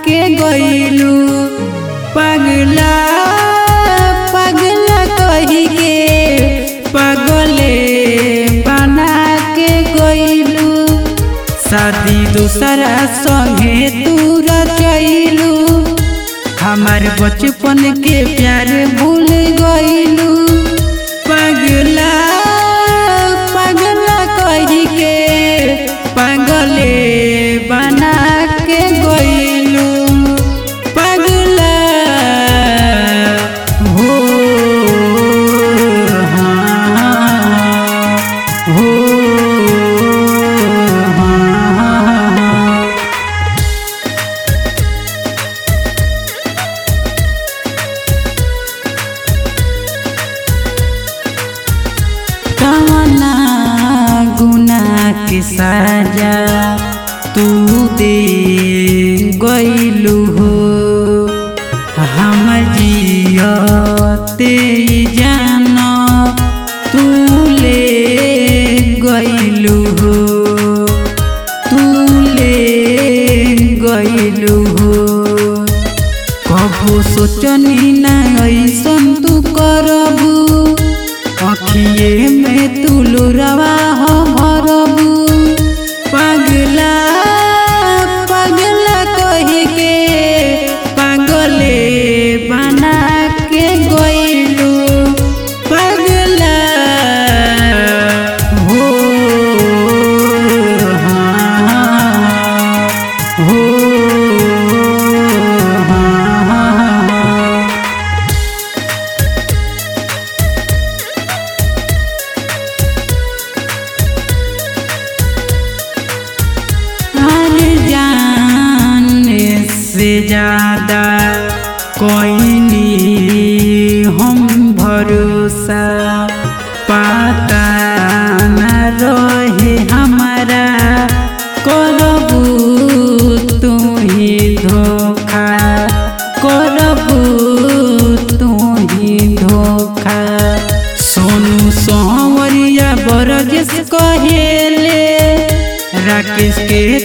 के गइलू पगला पगला कही के पगले बना के गइलू शादी दूसरा संगे तू रचैलू हमार बचपन के प्यार भूल गइलू पगला पगला कही के पगले बना के गइलू पगला हो हो कवना गुनाह के सजा तू दे गइलू हो हम जियते जान तू ले गइलू हो तू ले गइलू हो कबो सोचनी ना ऐसन तू करबू अखिए में तू लुरवा भरबू पगला पगला कही के पगले बना के गइलू पगला हो हो से ज्यादा कोई नहीं हम भरोसा पता न रहे हमारा करबू तू ही धोखा करबू तू ही धोखा सोनू संवरिया बरजेश कहेले राकेश के